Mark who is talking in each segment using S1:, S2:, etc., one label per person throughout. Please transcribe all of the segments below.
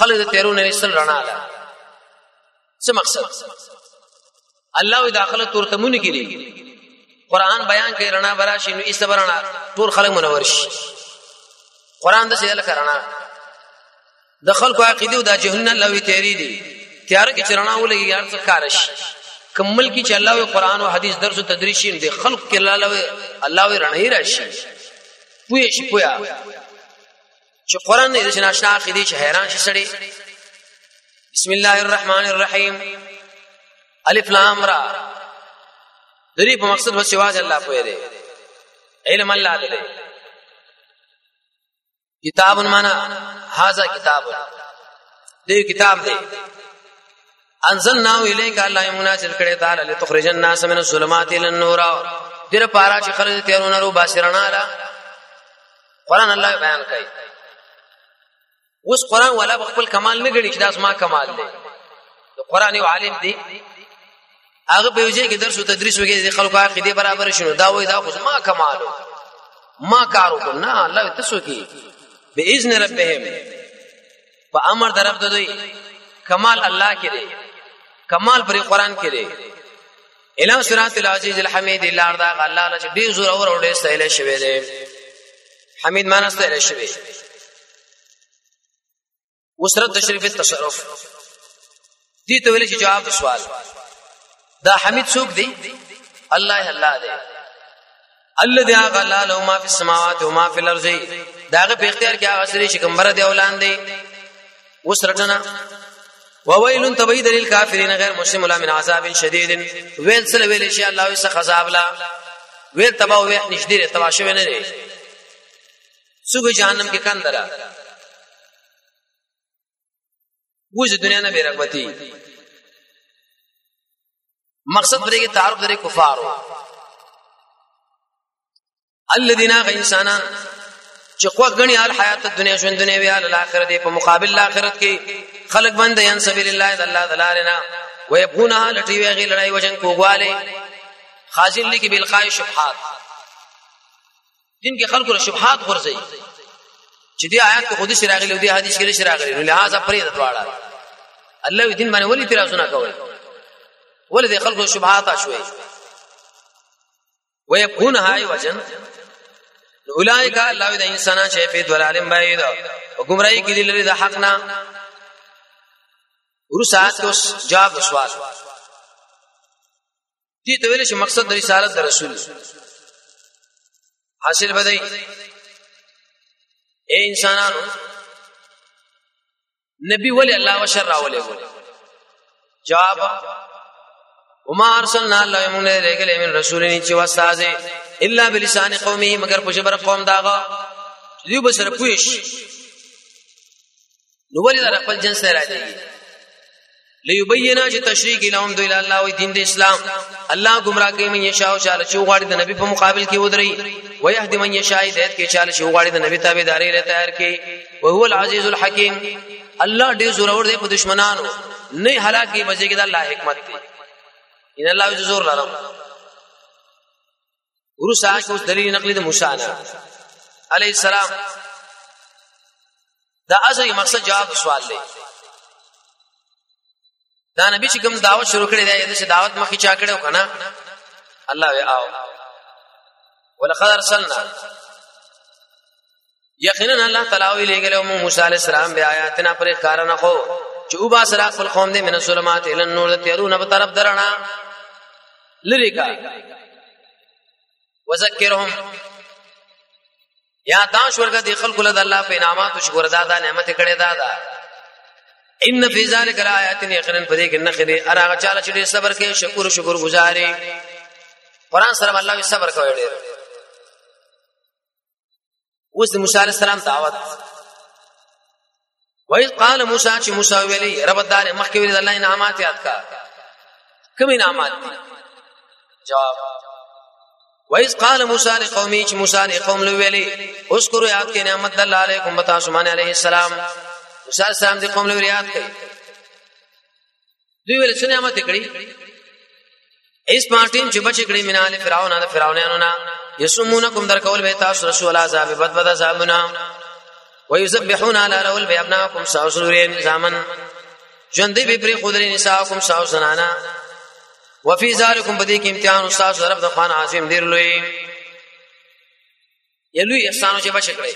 S1: خلق تیرونه رسل رڼا ده. څه مقصد؟ الله داخله تورتمونه کړي قرآن بیان کوي رڼا براشي نو ایستبرنا ټول خلک منور شي. قرآن د څه لکه رڼا د خلکو عقیده او د جهنم الله وی تیری دي تیار کې چرنا ولګي یار څه کارش کمل کې چې الله او قرآن او حدیث درس او تدریس دي خلق کې الله وی رڼا راشي پوي شي پویا چې قرآن دې ناشنا عقیده چې حیران شي سړي. بسم الله الرحمن الرحیم الف لام را دری په مقصد و سواج الله پوهه دی علم الله دی. کتاب معنا هاذا کتاب دی کتاب دی انزلنا الیک الله منازل کړي تعالی لتخرج الناس من الظلمات الى النور دره پارا چې خرج تیرونه رو باسرنا لا قرآن الله بیان کوي. اوس قرآن ولا خپل کمال نه غړي چې داس ما کمال دی قرآن یو عالم دی هغه په وجه کې درس او تدریس وکړي د خلکو عقیده برابر شونه دا وای دا خو ما کمالو ما کارو نه الله تاسو کې باذن ربهم په امر درب دوی کمال الله کې دی کمال پر قرآن کې دی. اله صراط العزیز الحمید الله دا الله چې ډیر زور اور ډیر استایل شوی دی حمید معنا استایل شوی. وسرت تشریف التصرف دي ته ویل چې جواب سوال دا حمید څوک دی؟ الله الله دی الذي غلا له ما في السماوات وما في الارض داغه په اختیار کې هغه سری چې کومبره دی اولان دی. وسرتنا وويل تبيد للكافرين غير مسلم من عذاب شديد ويل سره ویل شي الله یې عذاب لا ویل تبا وې نشديره تبا شوی نه دی سوګ جهنم کې کندرا وځ دنیا نه بیرغبتی. مقصد پرې کې تعارف لري کفارو الذين انسانان چې قوا غني حال حیات دنیا ژوند دنیا وی ال اخرت په مقابل آخرت کې خلق بند ین سبیل الله الله دلالنا ويبغونها لټي وی لړای وجن کوغواله خاصل لکی بالقاء شبهات دین کې خلق له شبهات ورځي چې دې آیات کې خودي شراغلي او دې حدیث کې شراغلي نو لہذا پرې دواړه الله دین باندې ولي ترازونه کوي ولدي خلق شبهات شوي ويكون هاي وجن اولئک الله د انسانان چې په ضلال بعید او گمراهی کې لري د حق نه. ورسات اوس جواب سوال دي ته ویل چې مقصد د رسالت د رسول حاصل بدای اے انسانانو نبی ولی الله وشر راولې جواب وما ارسلنا الله من رجل من رسول چې واستازه الا بلسان قومه مگر په جبر قوم داغه دیو بسره پوښ نو ولې در خپل جنس راځي ليبينا چې تشریک لهم دوی الله او دین د اسلام الله گمراه کوي من یشاء او چاله چې غواړي د نبی په مقابل کې ودري ويهدي من يشاء هدایت کې چاله چې غواړي د نبی تابعداري لري تیار کې او هو العزيز الحكيم الله دې زور اور دې په دشمنانو نه هلاکي بچي کې د الله حکمت دی ان الله زور لرم. ورسا کې اوس دلیل نقلی د موسی علیه السلام دا اصلي مقصد جواب سوال دی. دا نبی چې کوم دعوت شروع کړی دی چې دعوت مخکې چا کړو کنه الله وی آو ولقد ارسلنا یقینا الله تعالی لګلو موسی علیه السلام بیا آیاتنا پر کارونه خو چې او با سره خپل قوم دې من الظلمات الى النور تیرونه په طرف درنا لری کا وذکرهم یا داش ورګه دی خلق له الله په انعامات او شکر ادا نعمت کړي دادا ان فی ذلک الایات یقینا پدې کې نخري ارغه چاله چې صبر کې شکر گزاري قرآن سره الله صبر کوي ډېر. اوس موسی علیہ السلام دعوت وای قال موسی چې موسی ویلي رب دار مخکې ویل الله انعامات یاد کا کوم انعامات جواب وای قال موسی لقومه چې موسی لقوم له ویلي اذكروا یاد کې نعمت الله علیکم بتا سبحان علیه السلام موسی السلام دې قوم له یاد کړي دوی ول څه نعمت کړي ایس پارټین چې بچ کړي میناله فرعون نه فرعونانو نه یسمونکم در کول به تاسو رسول عذاب بد عذابنا ويذبحون على رول بابناكم ساوسرين زامن جندي ببري قدري نساءكم ساوسنانا وفي ذلكم بديك امتحان استاد رب د خوان عظیم دیر لوی یلوی احسانو چې بشکړي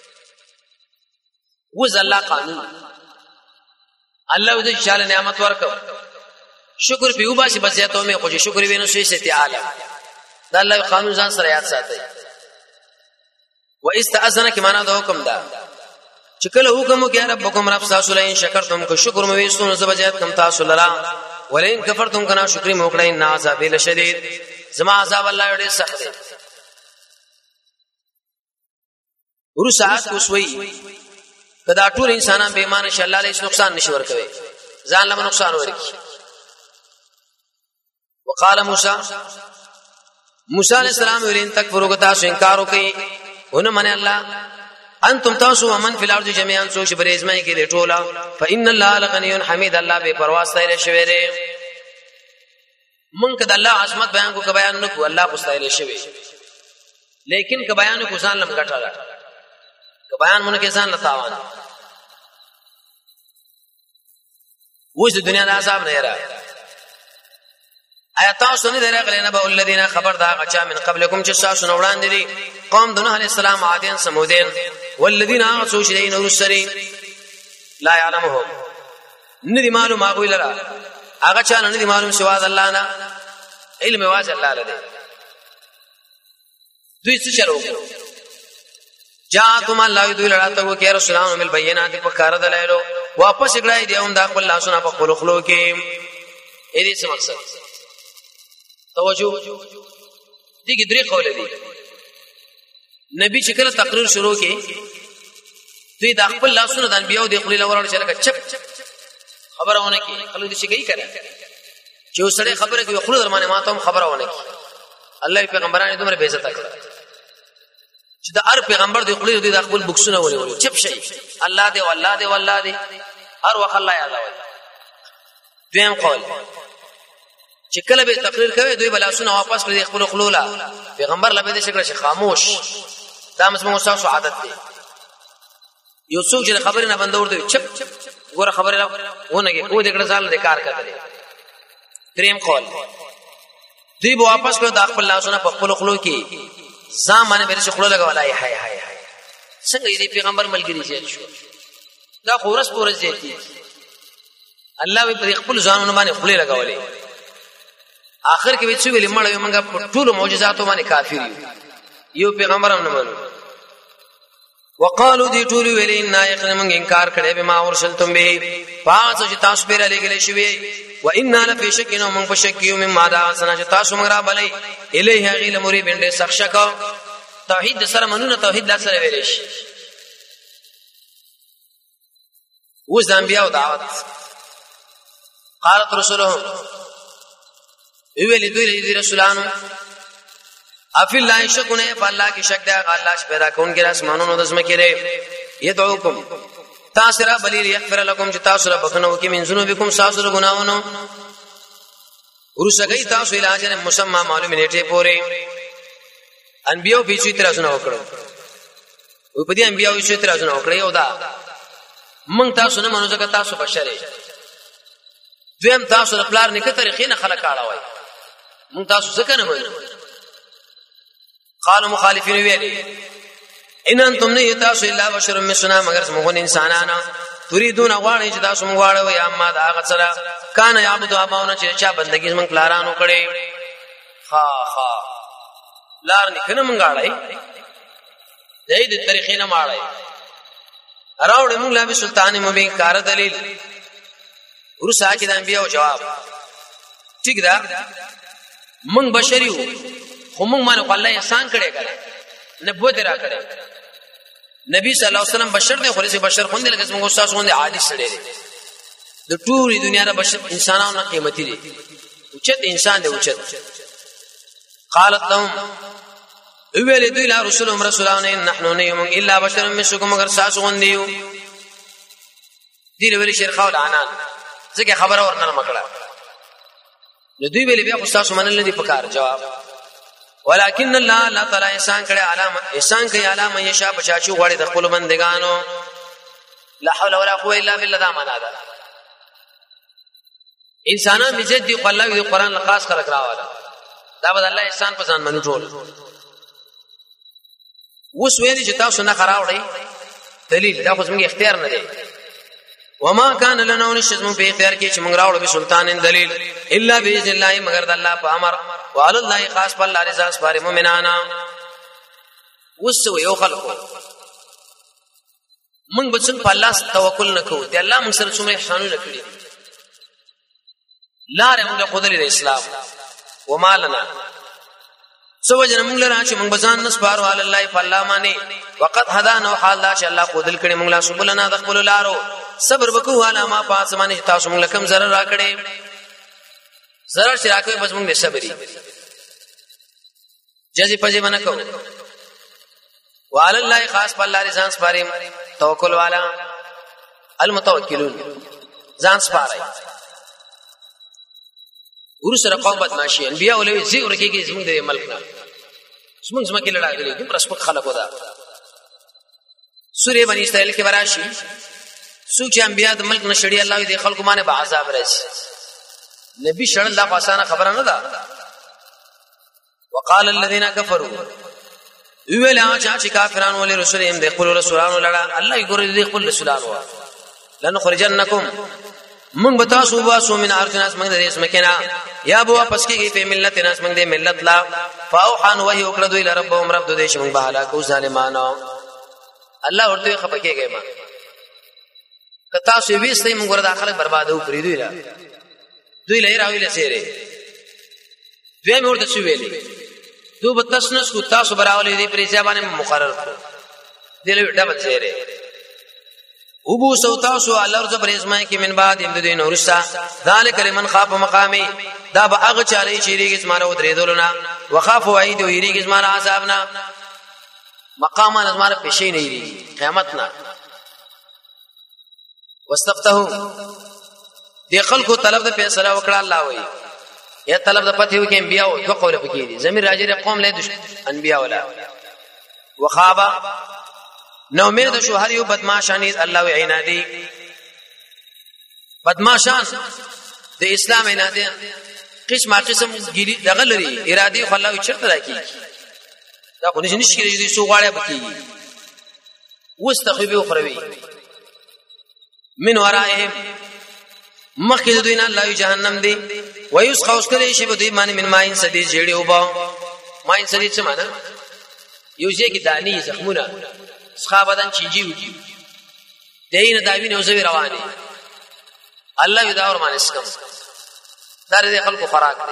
S1: وز الله قانون الله دې شاله نعمت ورکو شکر په وباسي بسیاتو مې خو شکر وینو سوي ستي عالم دا الله قانون ځان سره یاد ساتي واستاذن کی معنا د حکم دا چې کله حکم کوي ربکم رب تاسو لئن شکرتم کو شکر مې وستون زبجات کم تاسو لرا ولئن کفرتم کنا شکر مې وکړای ان عذاب لشدید زما عذاب الله ډېر سخت دی ورو ساعت کوسوي کدا ټول انسانان به ایمان انشاء الله له نقصان نشي ورکوي ځان له نقصان ورکي وقال موسی علیہ السلام ورین تکفروا تاسو انکار وکي ونه من الله انتم تاسو ومن فی الارض جميعا سو شبر ازمای کې ټولا فان الله لغنی حمید الله به پروا ستایل شوی دی من کده الله عظمت بیان کو بیان نکو الله کو ستایل شوی لیکن ک بیان کو ځان لم غټاله ک بیان مونږ کې ځان لتاوان وځ د دنیا د عذاب نه را آیات تاسو نه درغلی نه به الذين خبر دا غچا من قبلكم چې تاسو نو وړاندې دي قوم د نوح عليه السلام عادین سمودین والذین اعصوا شدین ورسرین لا يعلمهم ندی معلوم هغه لرا هغه چا نه ندی معلوم سوا د الله نه علم واجه الله لده دوی څه چلو جاءكم الله يدل راته کې رسولانو مل بینات په کار دلایلو واپس کړای دی هم دا خپل لاسونه په خپل خلو کې اې دې څه مقصد توجه دغه درې قول دي نبی چې کله تقریر شروع کړي دوی د خپل لاسونو د انبیو د خپل لورانو چې لکه چپ خبرونه کوي خلک دې شي کوي چې وسړي خبره کوي خپل درمانه ماته هم خبرونه کوي الله پیغمبرانو دومره بے عزت کړ چې د هر پیغمبر د خپل د خپل بوکسونه ولې چپ شي الله دې والله دې والله دې هر وخت الله یاد وي دویم قول چې کله به تقریر کوي دوی بلاسونه واپس کړي خپل خلولا پیغمبر لبه دې شکر شي خاموش دا مسمو تاسو عادت دی یو څوک چې خبرې نه بندور دی چپ ګوره خبره ونه کو دې کړه ځان دې کار کوي دریم قول دوی به واپس کړي د خپل لاسونه په خپل خلو کې ځامنه به چې خلو لګولای هاي هاي څنګه دې پیغمبر ملګری شي دا خورس پورس دی الله به خپل ځانونه باندې خپل لګولای اخر کې وڅ ویلې مړ یو موږ په ټول معجزاتو باندې کافر یو پیغمبر هم نه مانو وقالو دي ټول ویلې ان یقین موږ انکار کړي به ما ورسلتم به پاس چې تاسو پیره لګلې شوی و ان لفی شکینو موږ په شکیو مما دا سنا چې تاسو موږ را بلې الیه غیل مری بنده سخشکا توحید سره منونه توحید لا سره ویلې شي و زامبیا دعوت قالت رسولهم ویلې دوی رسولانو افی الله شکونه په الله کې شک دی الله چې پیدا کون کې اسمانونو د زمکه لري يدعوکم تاسو را بلی یغفر لكم چې تاسو را بخنو کې من ذنوبکم تاسو را ګناونو ورسګی تاسو علاج مسمى معلوم نیټه پورې انبیو به چې اعتراضونه وکړو او په دې انبیو چې اعتراضونه وکړي او دا مونږ تاسو نه منو ځکه تاسو بشری دویم تاسو د پلار نیکه طریقې نه خلک اړوي مونږ تاسو څنګه نه منو قالوا مخالفین ویلي ان انتم نه تاسو الا بشر مثلنا مگر موږ انسانانه تريدون غواړئ چې تاسو موږ غواړو یا ما دا غسره کان یعبد اباونه چې چا بندگی موږ پلارانو کړي ها لار نه کنه موږ غواړئ دې طریقې نه ماړئ راوړې موږ لا به سلطان مبین کار دلیل ورسا کې د انبیو جواب ٹھیک ده موږ بشریو خو موږ باندې الله احسان کړي نبوت را کړي نبی صلی الله علیه وسلم بشر دی خو له بشر خوند لکه موږ استاد خوند عادي سره دی د ټول دنیا د بشر انسانانو قیمتي دي اوچت انسان دی اوچت قالت لهم ویل دوی لا رسولان نحنو نیم الا بشر مثلكم مگر تاسو غوندیو دی ویل شیخ خول عنان ځکه خبره ورنه مکړه نو دوی ویل بیا تاسو منل دي پکار جواب ولكن الله تعالی احسان کړي علامه احسان کوي علامه یشا بچاچو غړي د خپل بندگانو لا حول ولا قوه الا بالله دا معنا ده انسانان مزید دی الله دی قران لخاص خلق راواله دا بد الله احسان پسند منو ټول وس ویلی چې تاسو نه خراوړی دلیل دا خو زموږ اختیار نه دی وما كان لنا ونشزم في اختیار کې چې موږ راوړو به سلطان دلیل الا باذن الله مگر د الله په امر وعلى الله خاص په الله رضا سپاره مؤمنانا وس یو خلقو موږ به څنګه په الله توکل نکوو دی الله موږ سره څومره احسانونه کړی لار موږ خدای د اسلام وما لنا سو جن موږ لرا چې موږ بزان نسپارو علی الله فالله مانی وقد هدانا حال دا چې الله خودل کړي موږ لا سبلنا دخل لارو صبر وکړو علی ما پاس باندې تاسو موږ کم zarar را کړي zarar چې راکوي بس موږ صبري جزي پځي باندې کو وعلى الله خاص په الله رضان سپاري توکل والا المتوکلون ځان سپاري ورسره قوم بدمعشي انبیاء ولوي زی ورکیږي زموږ د ملک نه زموږ کې لړاګلي کوم رسپک خلقو دا سورې بني اسرائیل کې وراشي سوچ انبیاء د ملک نشړي الله دې خلکو باندې به عذاب راشي نبی شړل دا آسانه خبره نه ده وقال الذين كفروا ویل چې کافرانو ولې رسولهم د خپل رسولانو لړا الله یې ګور دې خپل رسولانو لنخرجنکم من بتاسو واسو من ارجناس من دې اسمکنا یا بو واپس کیږي په ملت ناس من دې ملت لا فاوحان وحي وکړه دوی ربهم رب دې شمن به هلاکو ظالمانو الله ورته خپکیږي ما کتا سو ویستې موږ ور داخله بربادو پری دوی لا دوی لې راوي لسيره دوی مور د شو ویلي دو بتسنس کو تاسو براولې دې پرې ځبانه مقرر کړ دې له ډبل سيره ابو سوتاسو الله رب پرېزمای کې من بعد د دین ورسا ذالک لمن خاف مقامی دا به هغه چاله چې ریګز مارو درې دولنا وخاف وعید ویریګز مار عذابنا مقام نظمار پېښې نه یری قیامت نه واستفتحوا دې خلکو طلب د فیصله وکړه الله وایي یا طلب د پته وکي انبیاء او دو قوله پکې دي زمير راجره قوم له انبیاء ولا وخابا نو امید شو هر یو بدمعشان الله و عنادی بدمعشان د اسلام عنادی قسم ګری دغه لري ارادي خو الله چرته راکی دا خو نشي کېږي سو غاړه بکی واستخبي اخروی من ورائهم مخکې دوی نه الله جهنم دی ويسخوس کړي شی به دوی باندې من ماین سدي جېړي وبا ماین سدي څه معنا یو ځای کې دانی زخمونه صحابدان چیجی وږي دین داوی نه زوی رواني الله یدا اور مانس کم دار دې خلکو خوراک دي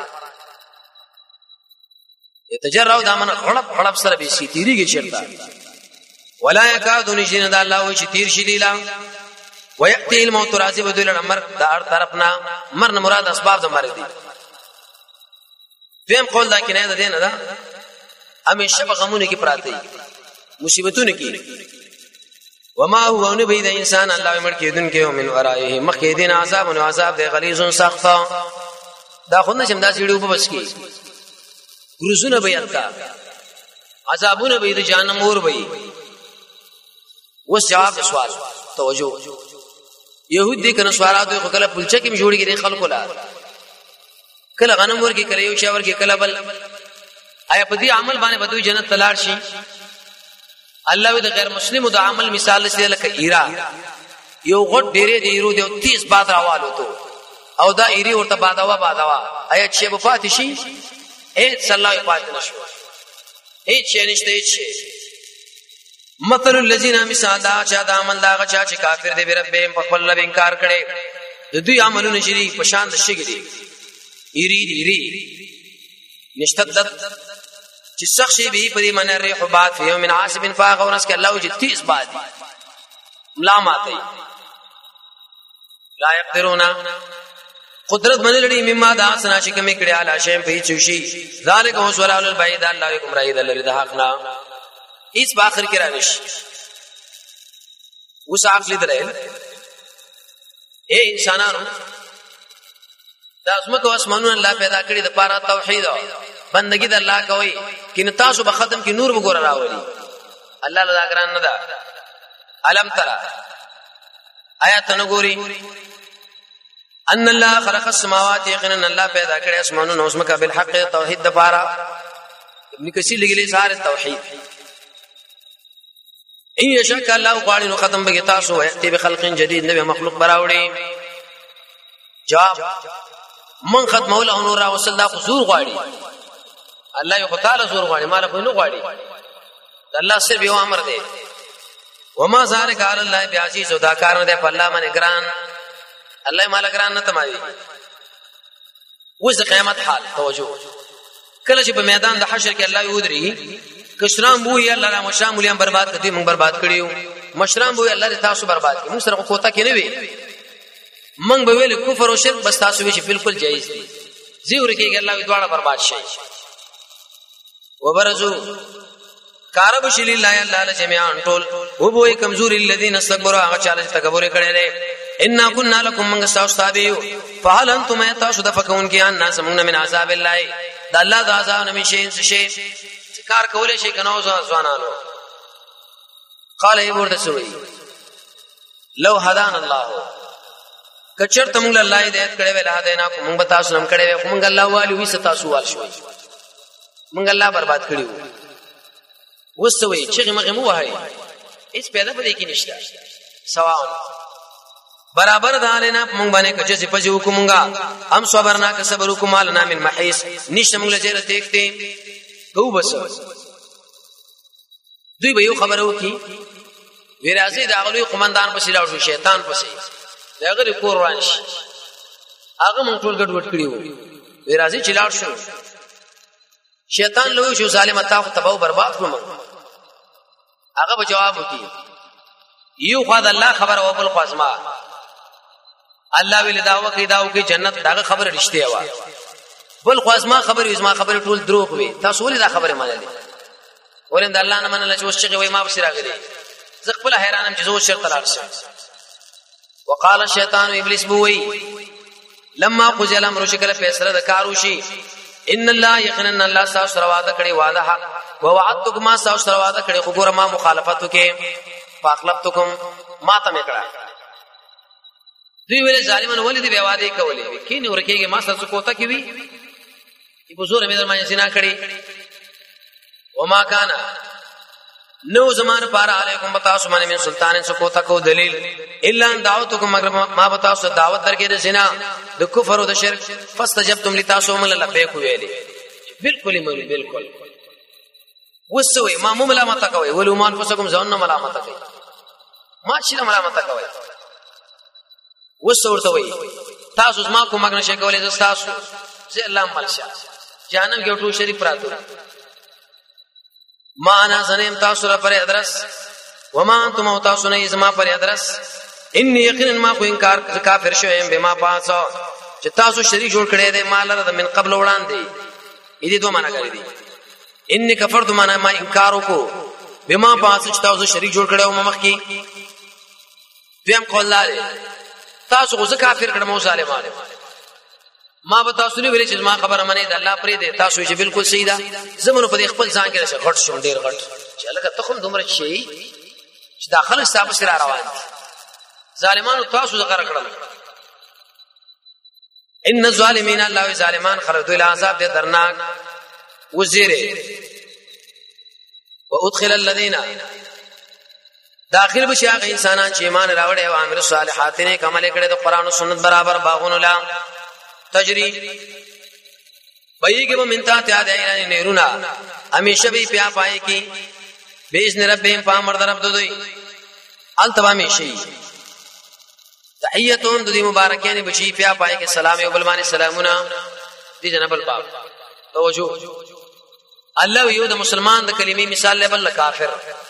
S1: یتجرؤ دامن خړپ سره به شي تیریږي چرتا ولا یکادون جن د الله و شي تیر شي دیلا وياتي الموت راضي بدل الامر دار طرفنا مرن مراد اسباب د مرګ دي دیم قول دا کنه ده نه ده همیشه په غمونه کې پراته مصیبتونه کې وما هو ان بيد انسان الله مړ کېدون کې ومن ورائه مخکېدین عذاب او عذاب د غلیظ سخت دا خو نه شم دا سیړو په بس کې ګرځونه به یلتا عذابونه به د جهنم اور به وس جواب سوال توجه يهود دي کنه سوالات خو کله پلچه کې جوړی کې خلکو لا کله غنم ورګي کله یو شاور کې کله بل آیا په دې عمل باندې بدوی جنت تلار شي الله د غیر مسلمو د عمل مثال لسه لکه ایرا یو غټ ډېرې دی ایرو د 30 باد راوالو ته او دا ایری ورته بادوا آیا چې په فاتح شي اې صلی الله پات نشو اې چې نشته چې مثل الذين مسادا چا د عمل دا غچا چې کافر دی ربهم په خپل رب انکار کړي د دوی عملونه شری په شان د شګري ایری نشتدت چې شخصي به په دې من الريح بعد في يوم عاصب فاغورس ک الله چې 30 بعد ملامتي لا يقدرون قدرت من لري مما دا سنا چې کوم کړي اعلی شیم په چوشي ذالک هو سوال البعید الله گمراهی دل د حقنا اس باخر کې راوش وس عقل درې اے انسانانو دا اسمکو اسمانونه الله پیدا کړی د پاره توحید بندگی د الله کوي کین تاسو به ختم کې نور وګور راولي الله لدا ګران نه ده علم ترى آیات نګوري ان الله خلق السماوات یقینا الله پیدا کړی اسمانونو او زمکه بالحق توحید د پاره ابن کثیر لګلی ساره توحید ان یشاء الله غواړي نو ختم به تاسو وياتي بخلق جديد نبی مخلوق براوړي جواب من ختم مولا نور رسول دا حضور غواړي الله یو تعالی زور غواړي مال په نو غواړي الله صرف یو امر دی وما ذلك على الله بعزيز او دا کار نه په الله باندې ګران الله مال ګران نه تمایي وز قیامت حال توجه کله چې په میدان د حشر کې الله یودري کشرام بو یا الله را مشاملیان برباد کړي موږ برباد کړیو مشرام بو الله تاسو برباد کړي موږ سره کوتا کې نه وي موږ به ویل کفر او شرک بس تاسو وی بالکل جایز دي زیور کېږي الله دواړه برباد شي وبرزو کارب شلی الله الله جميعا ټول وبوي کمزوري الذين استكبروا هغه چاله تکبر کړي دي ان كنا لكم من استاذيو فهل انتم تاسو د فكون کې ان ناس موږ من عذاب الله د الله د عذاب نه شي کار کولې شي کنه ځوانانو قال ای ورته سوي لو هدان الله کچر تم له الله دې کړه ویلا دینا کوم تاسو نم کړه کوم الله والی وي تاسو وال شوي موږ الله برباد کړیو وسوي چې مغه مو وای هیڅ پیدا پدې کې نشته سواء برابر دالنا موږ باندې کچې سپجو کومګه هم صبرنا ک صبر کومالنا من محیس نشته موږ له چیرې دیکھتے کو بس دوی به یو خبرو کی ویرازي دا غلوی قومندان پسې لاړ شو شیطان پسې دا غری کور وانش هغه مونږ ټول ګډ وډ کړیو ویرازي چې لاړ شو شیطان له شو ظالم تا تباہ برباد کړم هغه به جواب وکي یو خدای الله خبر او بل خاصما الله ویل داو کې جنت دا خبر رښتیا و بل خاصما خبر یزما خبر ټول دروغ وي تاسو ولې دا خبره منلې ولې الله نه منل چې اوس چې وای ما بصیر راغلي زه خپل حیرانم چې زو شرط لاړ شم وقال الشیطان ابلیس بوئی لما قضى الامر شکل فیصله د کاروشي ان الله یقینا الله ساس وعده کړي وعده حق ووعدتکم ما ساس وعده کړي خو ګور ما مخالفت وکي فاخلفتکم ما ته میکړه دوی ویل ظالمان ولې دی وعده کولې کینه ورکیږي ما سره کوته کی وی په زور مې درمانه سینا کړي وما کان نو زمان پار علیکم بتاسو باندې من سلطان سکو تکو دلیل الا ان دعوتکم مگر ما بتاسو دعوت درکې د زنا د کفر او د شرک فاستجبتم لتاسو من لبیک ویلی بالکل مولوی بالکل وسوي ما ملامت کوي ولو ما انفسکم ځان ملامت کوي ما چې ملامت کوي وسورته وي تاسو ما کوم مګنه شي کولای تاسو چې الله ملشه جانم کې ټول شریف راتو ما انا زنیم تاسو را پر ادرس وما انتم تاسو نه زما پر ادرس ان یقینا ما کو انکار کافر شوم بما پاسو چې تاسو شریک جوړ کړي دي مال را من قبل وړاندې دې دوه معنا کوي دي ان کفرت معنا ما انکار وکړو بما پاسو چې تاسو شریک جوړ کړي او مخ کې دیم قول الله تاسو غوځه کافر کړه مو ظالمانه ما به تاسو نه ویل چې ما خبره منې د الله پرې ده تاسو چې بالکل صحیح ده زمونږ په خپل ځان کې راشه غټ شون ډیر غټ چې لکه تخم دومره شي چې داخله ستاسو سره روان ظالمانو تاسو ذکر کړل ان الظالمین الله ظالمان خلد العذاب دې درناک وزیره وادخل الذين داخل بشي هغه انسانان چې ایمان راوړي او عمل صالحات نه عمل کړي د قران او سنت برابر باغونو لا تجری بایګه منتا ته اده نهرونا همیشه به پیا پای کی باذن ربهم پامر درب دوی انت همیشه تحیتون د دې مبارکانه بچی پیا پای کی سلام او بلمانه سلامونه دي جناب الباب توجه الله یو د مسلمان د کلمې مثال لبل کافر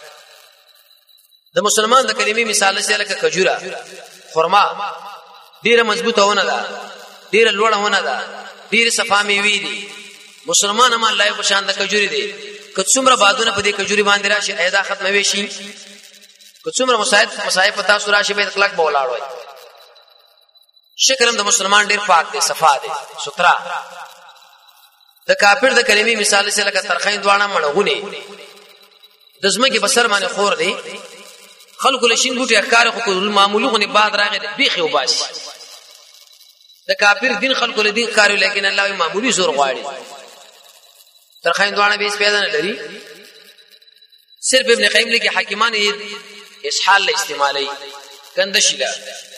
S1: د مسلمان د کلمې مثال سره لکه کجورا خرما ډیره مضبوطه ونه ده ډیره لوړه ونه ده ډیره صفامي وی دي مسلمان هم الله په شان د کجوري دي که څومره بادونه په دې کجوري باندې راشي ایدا ختمه وي شي که څومره مصائب پتا سورا شي به اخلاق بولاړ وي شکرم د مسلمان ډیر پاک دي صفا دي سترا د کافر د کلمې مثال سره لکه ترخین دوانه مړغونی د زمکه بسر باندې خور دي خلکو لشین بوټي احکار خو معمولی غني بعد راغی بیخي وباسي د کافر دین خلکو له دین کارو لیکن الله معمولی زور غواړي تر خایندوانه به پیدا نه لري صرف ابن قیم لیکي حکیمان اسحال له استعمالي کنده شیلا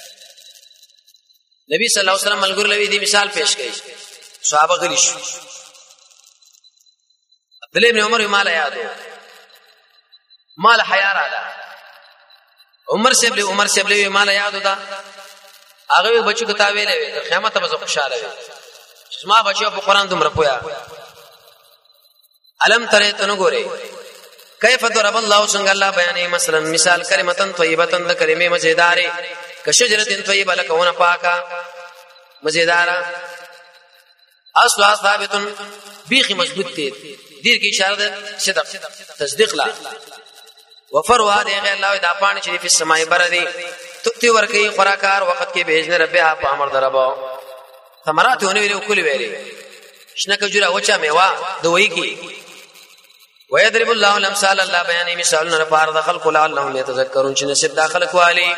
S1: نبی صلی الله علیه وسلم ملګر لوي دی مثال پیش کړي صحابه غلی شو عبد الله ابن عمر مال یادو مال حیا رااله عمر سیبلی مال یادو دا هغه بچو کتاب ویلې قیامت به خوشاله وي ما بچو په قران دومره پویا علم ترې تنو ګوره کیف ضرب الله څنګه الله بیانې مثلا مثال کلمتن طیبتن د کلمې مزیدارې کشجرتن طیبه لکونه پاکا مزیدارا اصل ثابتن بیخ مضبوط دي دیر کی اشاره ده صدق تصدیق لا وفروا دې غیر الله دا پانی چې په سماي بر دي تکتی ورکی خوراکار وخت کې بهجن ربها په امر دربو ثمرات ونه ویلو کلی ویلي شنه کجورا وچا میوا دوی کی ويضرب الله الامثال الله بیان مثالنا لپاره د خلق لعلهم يتذكرون چې نصیب داخل کوالي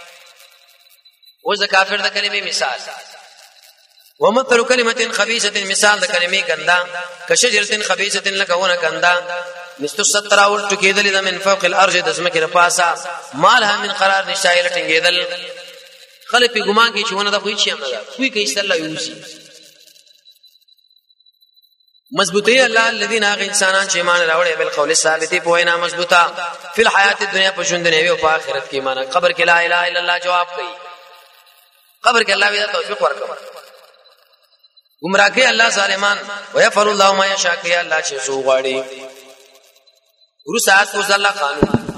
S1: و ذ کافر د کلمې مثال ومثل كلمه خبيثه مثال د کلمې ګندا کشجرتن خبيثه لکونه ګندا مست ستر او ټکیدل من فوق الارض د سمکه رپاسا مالها من قرار نشایل ټنګیدل خلک په ګمان کې چونه د خوې شي نه کوي کې استله یوسی مضبوطی الله الذين انسانان چې ایمان راوړي بل قول ثابت په وینا مضبوطه په الحیات الدنیا په ژوند نه او په آخرت کې ایمان قبر کې لا اله الا الله جواب کوي قبر کې الله وی توفیق ورکړي گمراه کوي الله ظالمان ويفعل الله ما يشاء کوي الله چې سو غواړي ورسات کو الله قانون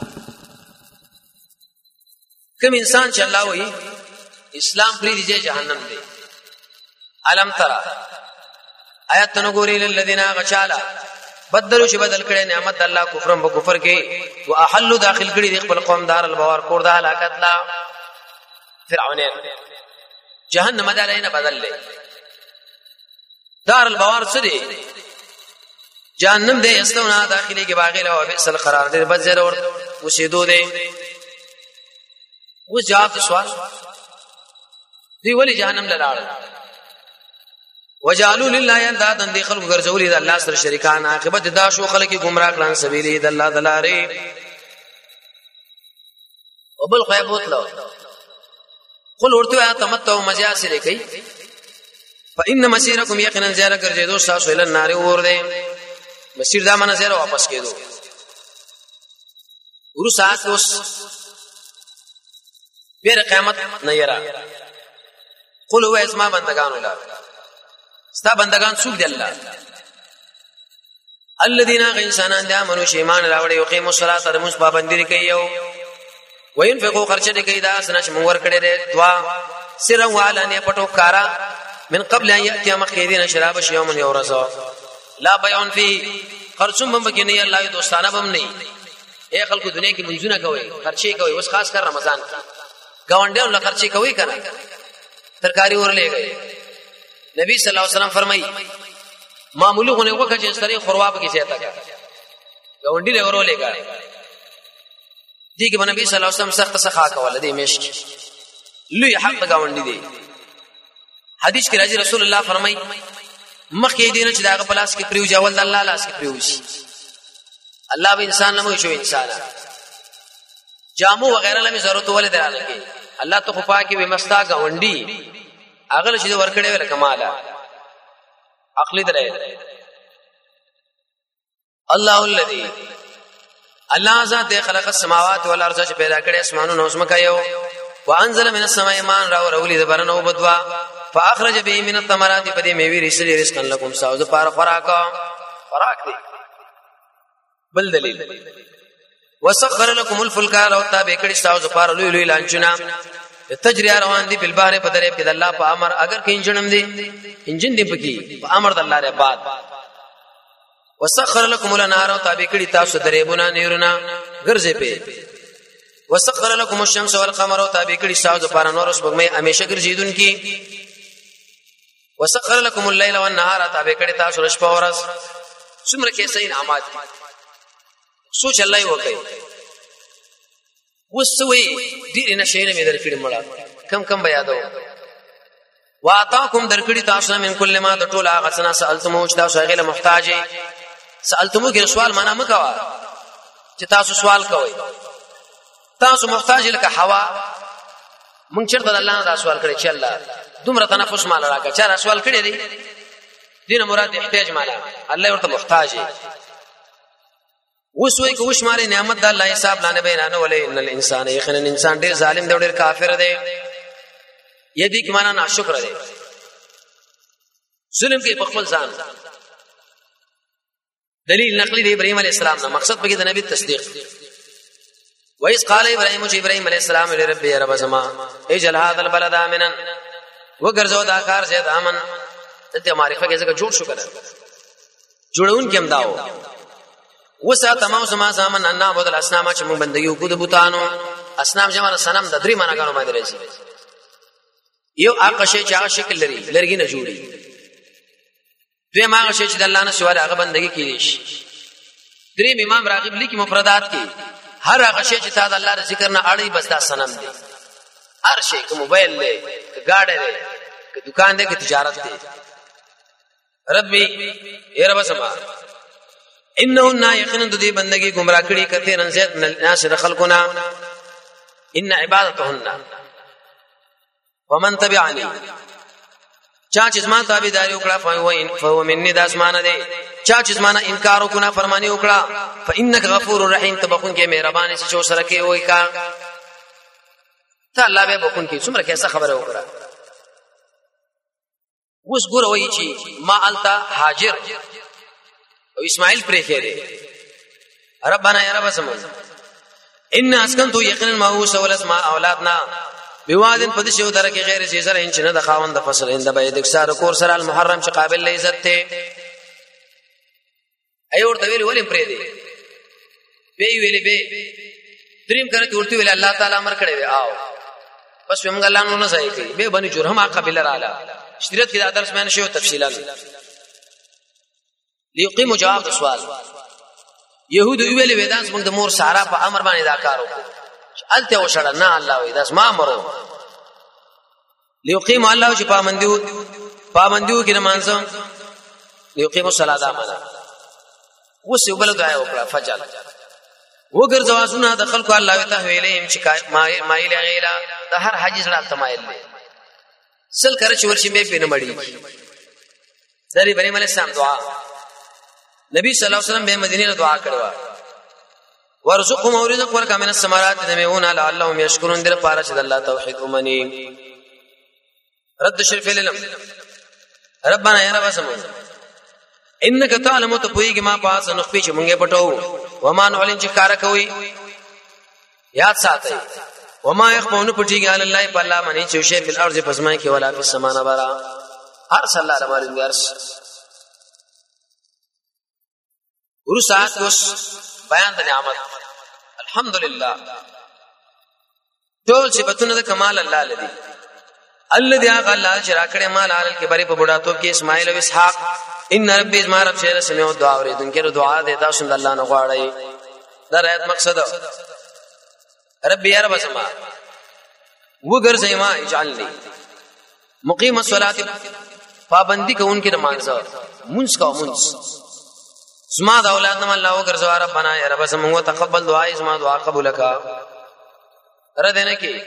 S1: کوم انسان چې الله وی اسلام پری دی جهنم دی علم ترى آیات نګوري للذین غشالا بدلوا شی بدل کړي نعمت الله کفرم په کفر کې واحلوا داخل کړي د خپل قوم دار البوار کور د هلاکت لا فرعونین جهنم دالینه بدل لې دار البوار سدي جهنم دې استونه داخلي کې باغله او بئس القرار دې بځره ور وسیدو دې و جواب سوال دی ولی جهنم لاله وجعلوا لله اندادن دي خلق ګرځولې د الله سره شریکان عاقبت دا شو خلک گمراه کړان سبیل د الله دلاره وبل خیبوت لو قل ورته تمتعوا مزیا سره کوي فان مسيركم يقينا زیاره ګرځېدو تاسو له نار اور دي مسیر دا منه زیاره واپس کېدو ورسات اوس بیر قیامت نه یرا قل هو اسما بندگان الله ستا بندگان څوک دي الله الذين انسانان دي امنو شیمان راوړي او قیمو صلات د مس پابندی کوي او وينفقوا خرچ دي کوي دا سنچ مور کړي دي دعا سر والانه پټو کارا من قبل ان ياتي مخيدين شراب يوم يورث لا بيون في خرچم بم کې نه الله دوستانه بم نه اے خلکو دنیا کې منځونه کوي خرچي کوي اوس خاص کر رمضان گاونډیو له خرچي کوي کنه ترکاری ورلې گئی نبی صلی الله علیه وسلم فرمایي معمولی غونه وکړه چې سره خرواب کې شي تا گاونډي له ورولې غاړي دي کې نبی صلی الله علیه وسلم سخت سخا کول دي مشک لوی حق گاونډي دي حدیث کې راځي رسول الله فرمایي مخکې دینه چې داغه پلاس کې پریو جوول د الله لاس کې پریو شي الله به انسان لمو شو انسان جامو وغیرہ لمه ضرورت ولې دراله کې الله ته خو پاکي به مستا گاونډي اغل چې ورکړې ولا کماله عقلی درې الله الذي الله ذات خلق السماوات والارض چې پیدا کړې اسمانونو او زمکه یو وانزل من السماء ماء راولي د برنو بدوا فاخرج به من الثمرات پدې میوي رسل رزق لكم ساوذ پار خوراک دي بل دلیل وسخر لكم الفلك او تابع کړي ساوذ پار لوی لوی لانچنا تجری روان دي بل بحر په درې په الله په امر اگر کې انجنم دي انجن دي پکې په امر د الله ر بعد وسخر لكم الانهار تابع کړي تاسو درېبونه نيرونه ګرځي په وسخر لكم الشمس والقمر تابع کړي تاسو پر نور اوس بګمې همیشه ګرځیدون کی وسخر لكم الليل والنهار تابع کړي تاسو شپه او ورځ څومره کې صحیح نعمت سوچ الله وکړي وسوي دې نشینه مې درکړې مړه کم بیا یادو واعطاکم درکړی تاسو من کل ما د ټول هغه څه سالتمو چې تاسو هغه له محتاج سالتمو کې سوال معنا مکوا چې تاسو سوال کوئ تاسو محتاج لکه حوا مونږ چرته الله نه سوال کړی چې الله دومره تنفس مال راکړه چا سوال کړی دی دینه مراد احتیاج مال الله ورته محتاج وسوي کو شماره نعمت د الله حساب لانه بیان ولې ان الانسان یقینا انسان ډیر ظالم دی ډیر کافر دی یدي کی معنا ناشکر دی ظلم کې په خپل ځان دلیل نقلی دی ابراهيم عليه السلام نه مقصد پکې د نبی تصدیق وایس قال ابراهيم عليه السلام لرب يا رب سما اجل هذا البلد امنا وګرځو دا کار زید امن ته معرفه کې څنګه جوړ شو کړه جوړون کې هم داو وسا تمام سما زمن ان عبد الاسنام چې مونږ بندګي وکړو د بوتانو اسنام جمع سنم د درې معنا غاڼو باندې راځي یو هغه شی چې هغه شکل لري لرګي نه جوړي دوی ما شی چې د الله نه سوال هغه بندګي کړي شي درې امام راغب لیکي مفردات کې هر هغه شی چې تا د الله ذکر نه اړي بس دا سنم دی هر شی کوم موبایل دی ګاډي دی دکان دی تجارت دی ربي اے رب سما انه یقینا د دې بندګي گمراه کړي کثیرن زیات من الناس خلقنا ان عبادتهن ومن تبعني چا چې زما تابعداري وکړه فهو مني د اسمانه دی چا چې زما انکار وکړه فرمانی وکړه فانك غفور رحيم تبخون کې مهرباني چې سره کې وای کا ته الله به بخون کې څومره کیسه خبره وکړه اوس ګور وای چې ما التا هاجر او اسماعیل پرې کېده ربانا یا رب سم ان اسكنت يقينا ما هو سولت ما اولادنا بوادن پدشو درکه غیر سیزر انچ نه د خاوند د فصل اند به د اکثار کور سره المحرم چې قابل له عزت ته ایور د ویل ولیم پرې دی به ویلې به دریم کړه چې ورته ویل الله تعالی امر کړی او بس موږ الله نو نه ځای کوي به بني جرهم قابل رااله شریعت کې د درس معنی شو تفصیلا ليقيم جواب سوال يهود ویل وېدانس موږ د مور سارا په امر باندې دا کار وکړو الته وشړه نه الله وې داس ما امرو ليقيم الله چې پامندیو کې نمازم ليقيم الصلاه معنا وسو بل دعا وکړه فجل وګرځوا سنا د خلکو الله ته ویلې چې مایل غیلا د هر حج سره تمایل سل کر چې ورشي به پینې مړی سری ابراهيم عليه السلام دعا نبی صلی الله علیه وسلم به مدینه دعا کړو ورزقهم ورزق ورکا من الثمرات دمون لعلهم يشكرون در پارا چې الله توحید ومني رد شرف العلم ربنا يا رب سمو انك تعلم تپويږي ما پاس نخفي چې مونږه پټو وما نعلن چې کار کوي یاد ساتي وما يخفون پټيږي الله په الله باندې چې شی په الارض پسمای کې ولا په السماء برا ارس الله رحمان درس ورسات وس بیان د نعمت الحمدلله ټول صفاتونه د کمال الله لدی الذي الله چې راکړې مال حلال کې بری په بډاتوب کې اسماعیل او اسحاق ان ربي ما رب شهر سمع دعا اوریدونکو دعا دې تاسو د الله نه غواړئ دا آیت مقصد ربي یا رب سما وګرځي ما اجعلني مقیم الصلاه پابندي کوونکې نماز مونږ کا مونږ زما د اولاد نم الله وګرځو ربانا یا رب سمو تقبل دعای زما دعا قبول کا ردنه کی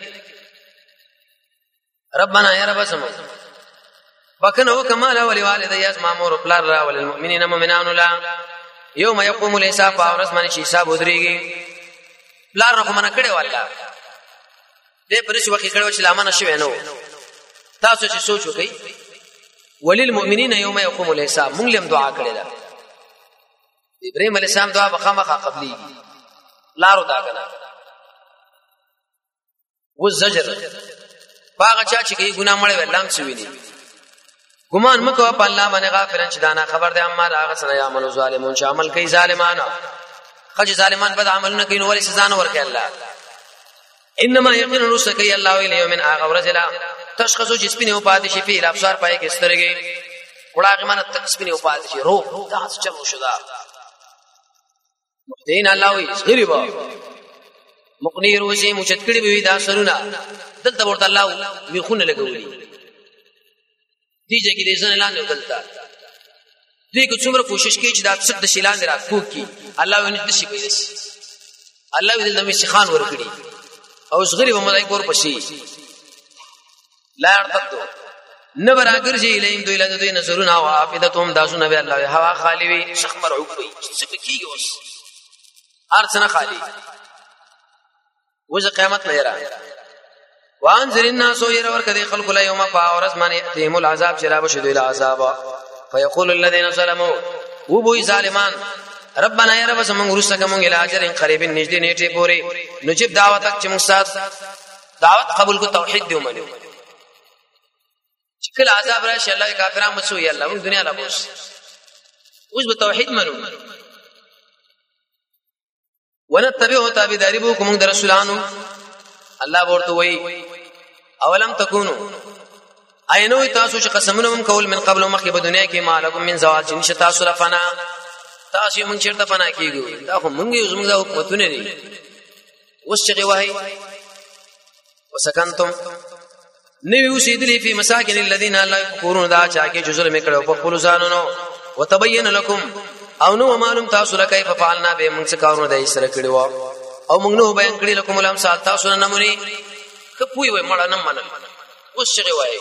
S1: ربانا یا رب سمو وکنه کمال اولی والدی اسما مور پلار را وللمؤمنین مؤمنان لا یوم یقوم الحساب او رسمن شي حساب ودریږي پلار رقم نه کړي والله دې پرش وکي کړو چې لامه نشوي نو تاسو چې سوچ وکي وللمؤمنین یوم یقوم الحساب مونږ لم دعا کړي دا ابراهيم عليه السلام دعا بخامخه قبلي لارو دا کنه والزجر باغ چا چې کی ګناه مړ ولام سویني ګمان مکو په الله باندې غافلن چې دانا خبر ده اما هغه سره عمل ظالمون چې عمل کوي ظالمانه خج ظالمان بد عمل نه کوي نو ولې سزا نه ورکړي الله انما یقین رسکی الله الیوم من اغورجلا تشخصو چې سپینه او پاتې شي په افسار پای کې سترګې وړاغه من سپینه او پاتې شي روح دا څه شو دا دین الله وی غریبا مقنیر وشي مشتکړي به دا سرونه دلته ورته الله ویخونه لګولي دیږي کې دې ځنه لاندې دلته دې کو څومره کوشش کوي چې دا څه د شیلان راکو کی الله ونې د شي کوي الله دې د مشخان ورکړي او صغری وملای کور پشي لا يرتدو نبر اگر جی لیم دوی له دوی نظرونه او عقیدتهم داسونه به الله هوا خالی وي شخ مرعوب وي څه کیږي اوس ارڅنه خالی وځ قیامت نه را وانذر الناس ير ور کدي خلق لا يوم فاورز من يتيم العذاب شراب شدوا الى عذاب فيقول الذين ظلموا وبو ظالمان ربنا يا رب سمون ورسکم الى اجر قريب نجدي نیټه پوری نجيب دعوتک چې مقصد دعوت قبول کو توحید دی ومنو کله عذاب راشي الله کافرانو مسو یا الله موږ دنیا لا بوس اوس به توحید منو ونتبعوا تابعداربكم من رسولانو الله ورته وای اولم تکونو اینو تاسو چې قسمونه کول من قبل مخکې په دنیا کې مالکم من زوال چې نشه تاسو لفنا تاسو مونږ چیرته پنا کیږو دا خو مونږ یو زموږ د حکومتونه دي اوس چې وای وسکنتم نوی اوسیدلی فی مساکن الذین لا یذکرون دا چا کې جزر میکړو په خپل ځانونو وتبین لكم او نو معلوم تاسو لکه په فعلنا به موږ څه کارونه دای سره کړو او موږ نو بیان کړی لكم الامثال تاسو نه نمونی کپوی وای مړه نه منل اوس چې وای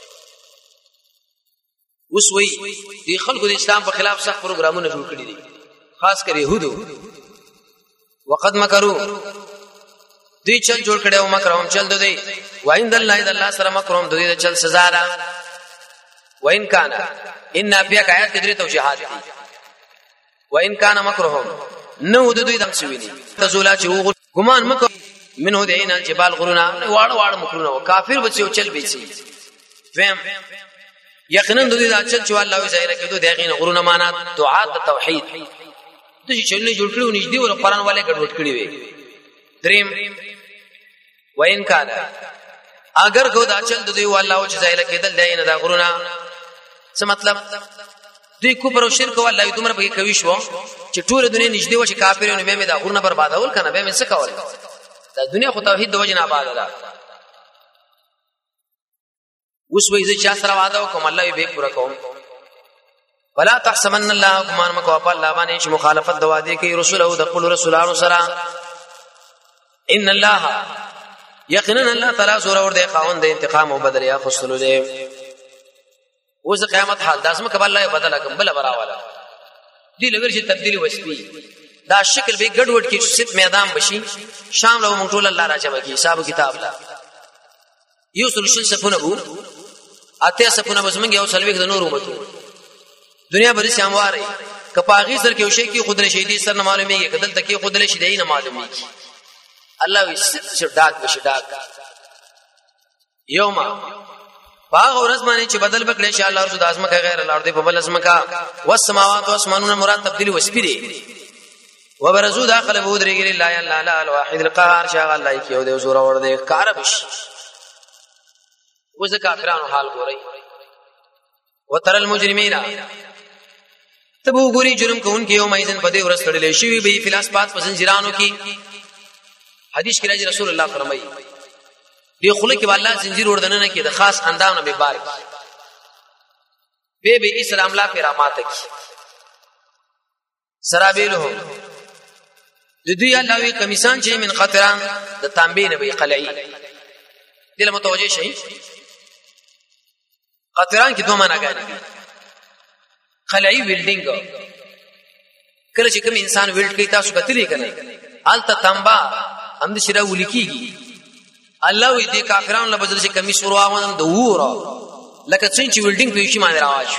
S1: اوس وای دی خلکو د اسلام په خلاف سخت پروګرامونه جوړ کړی دي خاص کر يهودو وقد مکروا دی چل جوړ کړو مکرهم چل دوی وایند الله سره مکرهم دوی د چل سزا را وین کان ان بیا آیات کې درې توجیهات دي وین کان مکرهم نو دوی دم سویني تزولا چې ګمان مکو منو دین الجبال غرونا واړ مکرونه کافر بچو چل بیسي فهم یقینا دوی دا چل چې الله ظاهر کړو دغه غرونا معنا دعات توحید د چې چلې جوړ کړو نږدې ور قرآن والے ګډوډ کړی وي دریم وین کان اگر کو دا چل دوی والله او چې ظاهر کېدل دینه دا غرونا څه مطلب دوی کفر او شرک والله دومره به کوي شو چې ټول دنیا نږدې و چې کافرونو به دا غرونه بربادول کنه به څه کول دا دنیا خو توحید د وجه نه آباد ده اوس وې چې سره وعده وکم الله به پورا کوم ولا تحسبن الله ګمان مکو په الله باندې چې مخالفت د وعده کوي رسول او د خپل رسولانو سره ان الله یقینا الله تعالی زور اور دی خاوند د انتقام او بدل یا خصلو دی اوس قیامت حال داسمه کبل الله بدل کوم بل براواله دی لګر چې تبدیلی وسپی دا شکل به ګډوډ کې ست میدان بشي شام له مونږ ټول الله راځي کی حساب کتاب لا یو سلسله صفونه وو اته صفونه بسمنګ یو سلوي د نور امته دنیا بری سامواري کپاغي سر کې وشي کې خدای شهیدی سر نه معلومیږي کدل تکي خدای شهیدی نه معلومیږي الله وي ست ډاک بشي ډاک یوم باغ ورځ باندې چې بدل بکړي ان شاء الله رسول اعظم کا غیر الارض په بل اسمه کا والسماوات واسمانون مراد تبدیلی وسپری وبرزو داخل بود رګری لا اله الا الواحد القهار شاء الله کی او د زور اور د کاربش وز کافرانو حال ګوري وتر المجرمین تبو ګوري جرم کوونکی یو مایزن په دې ورځ تړلې شي به فلاس پات پسند جیرانو کی حدیث کې راځي رسول الله فرمایي دی خله کې والله زنجیر وردننه کې د خاص اندامونه به بار به اسلام لا فرامات کی سرابیلهم د دوی الله وی کمیسان چې من خطران د تانبې نه به قلعي دله متوجه شي خطران کې دوه معناګانې دي قلعي ویلډینګ کله چې کوم انسان ویلډ کوي تاسو کتلی کنه الته تانبا هم د شرا ولیکيږي الله وی دې کافرانو له بدل شي کمی شروعاون د وورا لکه څنګه چې ویلډینګ په شي باندې راوځي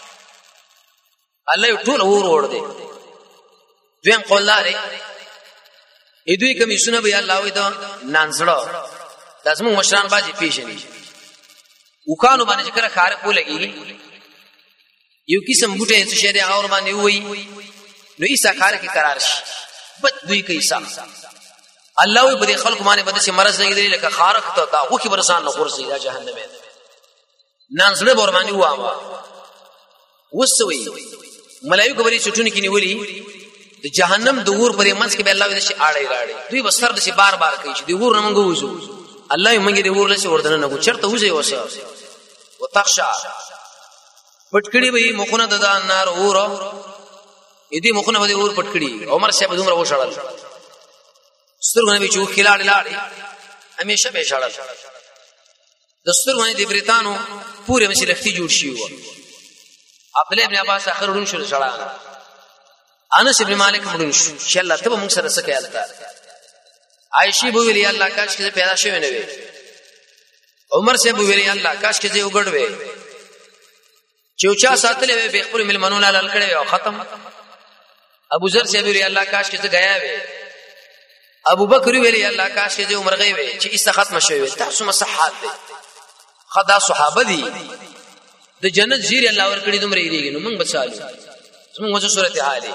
S1: الله ټول ور دی دویم قول لري دوی کمی سونه به الله وی دا نانزړه لازم مشران باجی پیښني وکانو باندې کړه خار کو لګي یو قسم بوټه چې شریعه اور باندې وای نو ایسا خار کې قرار شي بد دوی کې ایسا الله وی بری خلق باندې بده چې مرز نه دی لکه خارق ته دا خو کې برسان نه ورسي دا جهنم نانزړه بور باندې وامه وسوي ملائکه بری چټونی کې نیولي د د جهنم د اور پرې منځ کې به الله دې شي اړې راړي دوی بسر دې بار بار کوي چې د اور نه مونږ وځو الله یې مونږ دې اور له وردن نه کو چرته وځي وسه وتخشع پټکړي به مخونه د نار اور دې مخونه به اور پټکړي عمر صاحب دومره وشړل سترګونه به چوک کلاړ لاړ همیشه به شړل د سترګونه دې بریتانو پوره مې لختي جوړ شي و عبد الله ابن عباس اخر ورن شو شړل انس ابن مالک مړون شو چې الله ته موږ سره سکه التا عائشہ بو ویلی الله کاش کې پیدا شوی نه وي عمر سے بو ویلی الله کاش کې یو ګډ وي چوچا ساتلې به خپل ملمنو لال کړي او ختم ابو ذر سے ویلی الله کاش کې غیا وي ابو بکر ویلی الله کاش کې عمر غي وي چې ایسه ختم شوی تاسو مصحات دي خدا صحابه دي د جنت زیر الله ور کړی دومره یریږي نو موږ بچالو موږ څه صورت حالي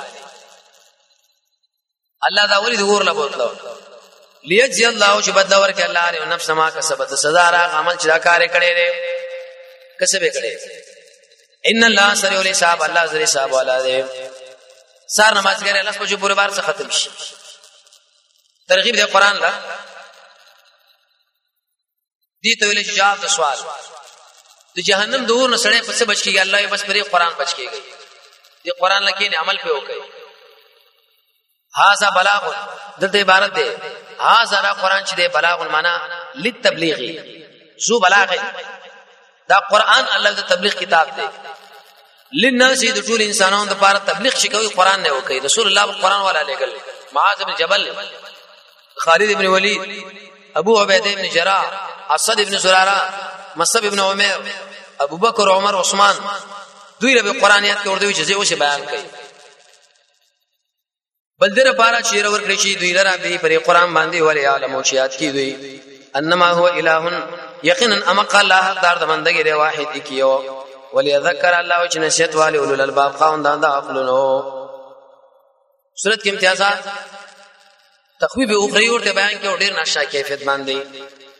S1: الله دا ولې د ور لا بوتلو ليجزي الله چې بدلا ورکړي الله له نفس ما کسبت سزا را عمل چې دا کار کړي لري کسبه کړي ان الله سريع الحساب الله سريع حساب والا دی سار نماز کوي الله په پوره بار څخه ختم شي ترغیب دی قران لا دي ته ویل چې جواب د سوال د جهنم دور نه سړې پس بچ کیږي الله بس پرې قران بچ کیږي دی قران لکه عمل په وکړي هاذا بلاغ دلته عبارت ده هاذا قران چې ده بلاغ معنا للتبلیغ زو بلاغ دا قران الله د تبلیغ کتاب ده للناس د ټول انسانانو لپاره تبلیغ شي کوي قران نه وکي رسول الله قران والا لګل معاذ بن جبل خالد بن ولید ابو عبیده بن جراح اسد بن زراره مصعب بن عمر ابو بکر عمر عثمان دوی له قرانیات کې ورته چې اوسه بیان کوي بل در پارا چیر ور کړی شي دوی لره به پر قران باندې ولې عالم او شیات کی دوی انما هو اله یقینا اما قال الله دار د بندګي دی واحد کیو وليذكر الله چې نشیت والي اولل الباب خواندان د عقلونو سورۃ کې امتیازات تخویب اخروی ورته بیان کې ډېر نشه کیفیت باندې